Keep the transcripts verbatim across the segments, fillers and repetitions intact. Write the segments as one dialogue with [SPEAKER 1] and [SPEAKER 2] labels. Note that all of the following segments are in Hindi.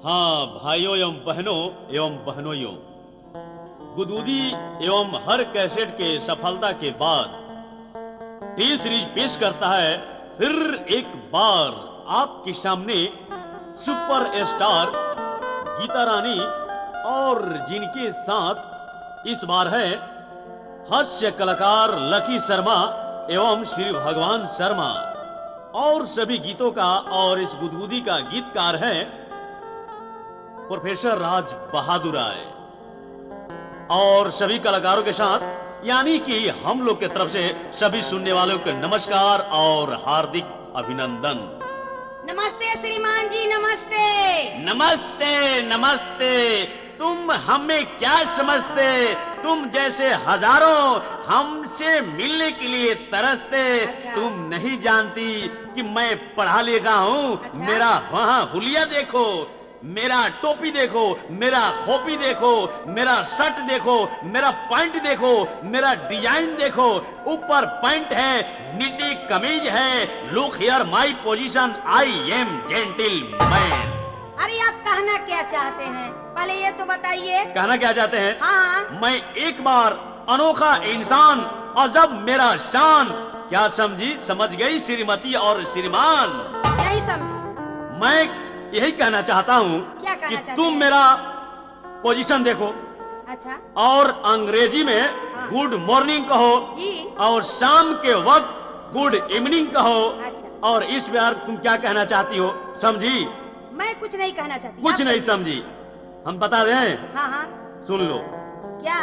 [SPEAKER 1] हाँ भाइयों एवं बहनों एवं बहनोइयों, गुदगुदी एवं हर कैसेट के सफलता के बाद टी सीरीज पेश करता है फिर एक बार आपके सामने सुपर स्टार गीता रानी, और जिनके साथ इस बार है हास्य कलाकार लकी शर्मा एवं श्री भगवान शर्मा, और सभी गीतों का और इस गुदगुदी का गीतकार है प्रोफेसर राज बहादुर राय। और सभी कलाकारों के साथ यानी कि हम लोग के तरफ से सभी सुनने वालों को नमस्कार और हार्दिक अभिनंदन।
[SPEAKER 2] नमस्ते श्रीमान जी, नमस्ते
[SPEAKER 1] नमस्ते नमस्ते। तुम हमें क्या समझते, तुम जैसे हजारों हमसे मिलने के लिए तरसते।
[SPEAKER 2] अच्छा।
[SPEAKER 1] तुम नहीं जानती कि मैं पढ़ा लिखा हूँ।
[SPEAKER 2] अच्छा।
[SPEAKER 1] मेरा वहाँ हुलिया देखो, मेरा टोपी देखो, मेरा खोपी देखो, मेरा शर्ट देखो, मेरा पैंट देखो, मेरा डिजाइन देखो। ऊपर पैंट है, नीचे कमीज है। Look here my position, I am gentleman.
[SPEAKER 2] अरे आप कहना क्या चाहते हैं, पहले ये तो बताइए।
[SPEAKER 1] कहना क्या चाहते हैं?
[SPEAKER 2] हाँ हाँ।
[SPEAKER 1] मैं एक बार अनोखा इंसान, अजब मेरा शान। क्या समझी? समझ गई श्रीमती और श्रीमान?
[SPEAKER 2] यही समझी।
[SPEAKER 1] मैं यही कहना चाहता हूँ
[SPEAKER 2] क्या कहना
[SPEAKER 1] कि
[SPEAKER 2] चाहते
[SPEAKER 1] तुम
[SPEAKER 2] हैं?
[SPEAKER 1] मेरा पोजीशन देखो
[SPEAKER 2] अच्छा।
[SPEAKER 1] और अंग्रेजी में
[SPEAKER 2] हाँ।
[SPEAKER 1] गुड मॉर्निंग कहो,
[SPEAKER 2] जी।
[SPEAKER 1] और शाम के वक्त गुड इवनिंग कहो।
[SPEAKER 2] अच्छा।
[SPEAKER 1] और इस बार तुम क्या कहना चाहती हो, समझी?
[SPEAKER 2] मैं कुछ नहीं कहना चाहती।
[SPEAKER 1] कुछ
[SPEAKER 2] आप
[SPEAKER 1] नहीं
[SPEAKER 2] कहिए।
[SPEAKER 1] समझी? हम बता दें,
[SPEAKER 2] हाँ हाँ।
[SPEAKER 1] सुन लो।
[SPEAKER 2] क्या?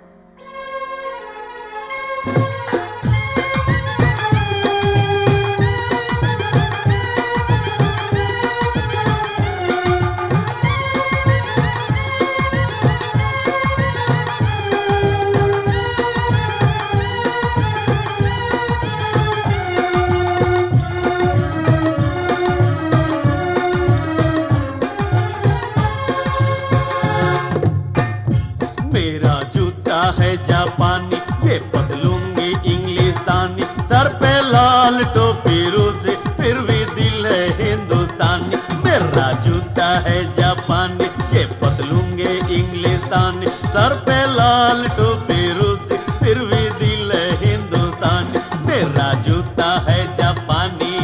[SPEAKER 1] मेरा जूता है जापानी, ये पतलूंगी इंग्लिस्तानी, सर पे लाल टोपी रूसी, फिर भी दिल है हिंदुस्तानी। मेरा जूता है जापानी, ये पतलूंगी इंग्लिस्तानी, सर पे लाल टोपी रूसी, फिर भी दिल है हिंदुस्तानी। मेरा जूता है जापानी।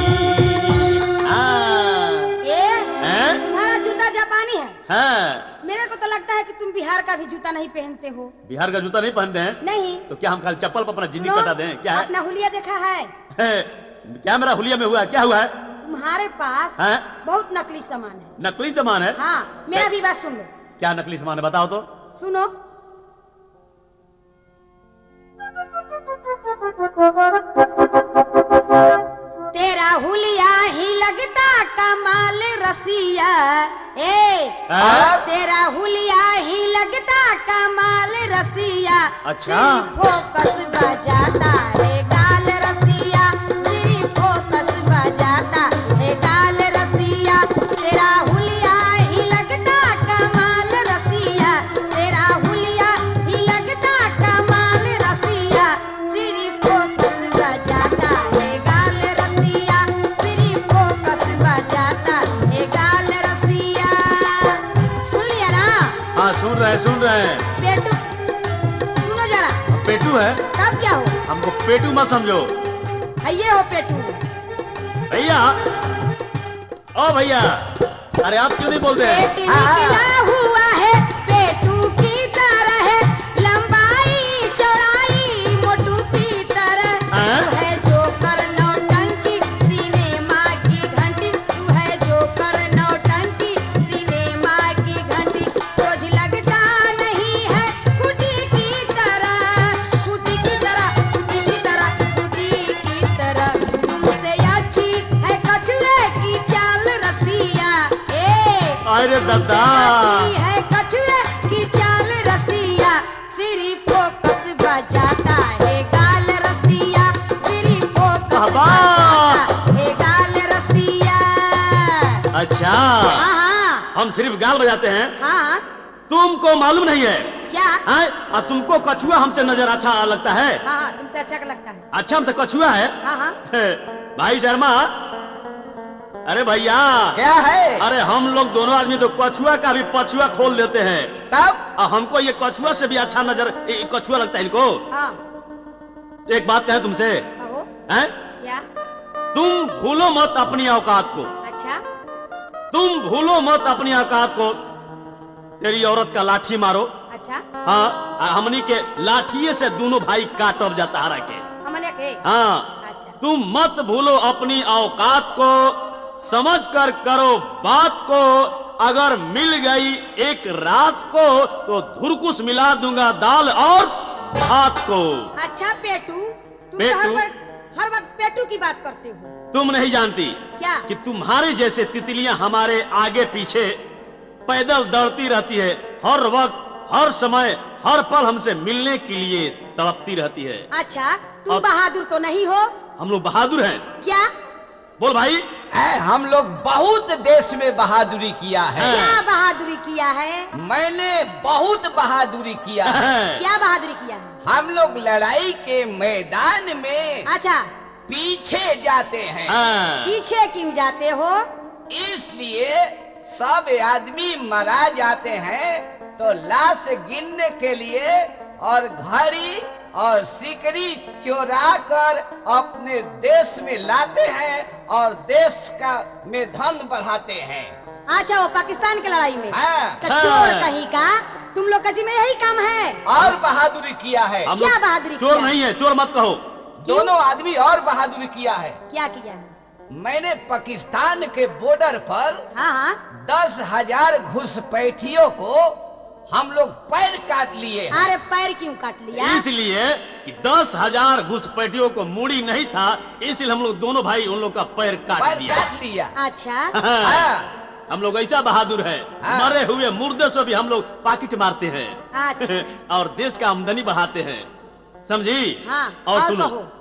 [SPEAKER 1] हाँ।
[SPEAKER 2] ये
[SPEAKER 1] हैं?
[SPEAKER 2] तुम्हारा जूता जापानी है?
[SPEAKER 1] हाँ।
[SPEAKER 2] मेरे को तो लगता है कि तुम बिहार का भी जूता नहीं पहनते हो।
[SPEAKER 1] बिहार का जूता नहीं पहनते हैं?
[SPEAKER 2] नहीं।
[SPEAKER 1] तो क्या हम खाली चप्पल पर अपना जिंदगी
[SPEAKER 2] सुनो,
[SPEAKER 1] कटा दें? क्या है?
[SPEAKER 2] अपना हुलिया देखा है?
[SPEAKER 1] है, क्या मेरा हुलिया में हुआ है? क्या हुआ है?
[SPEAKER 2] तुम्हारे पास
[SPEAKER 1] हैं?
[SPEAKER 2] बहुत नकली सामान है।
[SPEAKER 1] नकली सामान है?
[SPEAKER 2] हाँ, मेरा भी बात सुन लो।
[SPEAKER 1] क्या नकली सामान है, बताओ तो।
[SPEAKER 2] सुनो। तेरा हुलिया ही लगता कमाल रसिया। ए
[SPEAKER 1] हाँ?
[SPEAKER 2] तेरा हुलिया ही लगता कमाल रसिया।
[SPEAKER 1] अच्छा।
[SPEAKER 2] सिर्फ फोकस बजाता है गाल रसिया, सिर्फ फोकस बजाता है गाल रसिया। तेरा हुलिया ही लगता कमाल रसिया, तेरा हुलिया ही लगता कमाल रसिया। सिर्फ फोकस बजाता है गाल रसिया, सिर्फ फोकस बजाता है गाल रसिया। सुन लिया ना?
[SPEAKER 1] हाँ, सुन रहे हैं, सुन रहे हैं।
[SPEAKER 2] पेटू, सुनो जरा।
[SPEAKER 1] पेटू है?
[SPEAKER 2] तब क्या हो?
[SPEAKER 1] हमको पेटू मत समझो।
[SPEAKER 2] है ये हो पेटू।
[SPEAKER 1] भैया, ओ भैया, अरे आप क्यों नहीं बोलते हैं?
[SPEAKER 2] पेट निकला हुआ है पेटू की तरह है, लंबाई चौड़ाई मोटू की तरह।
[SPEAKER 1] हाँ?
[SPEAKER 2] तू है जोकर नौटंकी सिनेमा की घंटी, तू है जोकर नौटंकी सिनेमा की घंटी। सोझ लगता नहीं है कुटी की तरह, कुटी की तरह, कुटी की तरह, कुटी की तरह। तुमसे अच्छी है कछुए की चाल रसिया। ए
[SPEAKER 1] अरे दादा,
[SPEAKER 2] अच्छी है कछुए की चाल रसिया। सिर्फ फोकस बजाता है गाल रसिया, सिर्फ फोकस
[SPEAKER 1] वाह।
[SPEAKER 2] बजाता है गाल रसिया।
[SPEAKER 1] अच्छा,
[SPEAKER 2] हाँ हाँ
[SPEAKER 1] हम सिर्फ गाल बजाते हैं?
[SPEAKER 2] हाँ।
[SPEAKER 1] तुमको मालूम नहीं है?
[SPEAKER 2] क्या?
[SPEAKER 1] हैं? और तुमको कछुआ हमसे नजर अच्छा लगता है?
[SPEAKER 2] हाँ हाँ, तुमसे अच्छा लगता है।
[SPEAKER 1] अच्छा, हमसे कछुआ है?
[SPEAKER 2] हाँ हाँ।
[SPEAKER 1] भाई शर्मा, अरे भैया,
[SPEAKER 3] क्या है?
[SPEAKER 1] अरे हम लोग दोनों आदमी तो कछुआ का भी पछुआ खोल देते हैं।
[SPEAKER 3] तब
[SPEAKER 1] और हमको ये कछुआ से भी अच्छा नजर ये कछुआ लगता है इनको।
[SPEAKER 2] हाँ,
[SPEAKER 1] एक बात कहे तुमसे,
[SPEAKER 2] कहो
[SPEAKER 1] हैं?
[SPEAKER 2] क्या?
[SPEAKER 1] तुम भूलो मत अपनी औकात को,
[SPEAKER 2] अच्छा,
[SPEAKER 1] तुम भूलो मत अपनी औकात को। तेरी औरत का लाठी मारो,
[SPEAKER 2] अच्छा,
[SPEAKER 1] हाँ, आ हमनी के लाठिए से दोनों भाई काटब जाता हरा के।
[SPEAKER 2] हमने के
[SPEAKER 1] हाँ,
[SPEAKER 2] अच्छा,
[SPEAKER 1] तुम मत भूलो अपनी औकात को, समझ कर करो बात को। अगर मिल गई एक रात को तो धुरकुस मिला दूंगा दाल और भात को।
[SPEAKER 2] अच्छा पेटू, तुम
[SPEAKER 1] पेटू?
[SPEAKER 2] तो हर वक्त हर वक्त पेटू की बात करते हो।
[SPEAKER 1] तुम नहीं जानती
[SPEAKER 2] क्या?
[SPEAKER 1] कि तुम्हारे जैसे तितलियां हमारे आगे पीछे पैदल दौड़ती रहती है, हर वक्त हर समय हर पल हमसे मिलने के लिए तड़पती रहती है।
[SPEAKER 2] अच्छा, तुम
[SPEAKER 1] अब-
[SPEAKER 2] बहादुर तो नहीं हो?
[SPEAKER 1] हम लोग बहादुर हैं।
[SPEAKER 2] क्या?
[SPEAKER 1] बोल भाई।
[SPEAKER 3] है, हम लोग बहुत देश में बहादुरी किया है।
[SPEAKER 1] हाँ।
[SPEAKER 2] क्या बहादुरी किया है?
[SPEAKER 3] मैंने बहुत बहादुरी किया है।
[SPEAKER 2] क्या बहादुरी किया है?
[SPEAKER 3] हम लोग लड़ाई के मैदान में
[SPEAKER 2] अच्छा,
[SPEAKER 3] पीछे जाते हैं।
[SPEAKER 1] हाँ।
[SPEAKER 2] पीछे क्यों जाते हो?
[SPEAKER 3] इसलिए सब आदमी मरा जाते हैं तो लाश गिनने के लिए और घड़ी और सिकड़ी चोरा कर अपने देश में लाते हैं और देश का में धन बढ़ाते हैं।
[SPEAKER 2] अच्छा, वो पाकिस्तान की लड़ाई में?
[SPEAKER 3] हाँ।
[SPEAKER 2] तो
[SPEAKER 1] हाँ।
[SPEAKER 2] चोर कहीं का, तुम लोग का जी में यही काम है?
[SPEAKER 3] और बहादुरी किया है।
[SPEAKER 1] हम
[SPEAKER 2] क्या
[SPEAKER 1] लोग
[SPEAKER 2] बहादुरी
[SPEAKER 1] चोर
[SPEAKER 2] किया?
[SPEAKER 1] नहीं है, चोर मत कहो।
[SPEAKER 3] दोनों आदमी और बहादुरी किया है।
[SPEAKER 2] क्या किया है?
[SPEAKER 3] मैंने पाकिस्तान के बॉर्डर पर
[SPEAKER 2] हाँ हाँ,
[SPEAKER 3] दस हजार घुसपैठियों को हम लोग पैर काट लिए हैं।
[SPEAKER 2] अरे पैर क्यों काट लिया?
[SPEAKER 1] इसलिए कि दस हजार घुसपैठियों को मूड़ी नहीं था, इसलिए हम लोग दोनों भाई उन लोग का पैर काट
[SPEAKER 3] पैर
[SPEAKER 1] दिया।
[SPEAKER 3] काट लिया।
[SPEAKER 2] अच्छा,
[SPEAKER 3] हाँ।
[SPEAKER 1] हम लोग ऐसा बहादुर है,
[SPEAKER 3] हाँ।
[SPEAKER 1] मरे हुए मुर्दे से भी हम लोग पाकिट मारते हैं
[SPEAKER 2] अच्छा,
[SPEAKER 1] और देश का आमदनी बढ़ाते हैं, समझी?
[SPEAKER 2] हाँ,
[SPEAKER 1] और
[SPEAKER 2] और
[SPEAKER 1] सुनो,
[SPEAKER 2] कहो।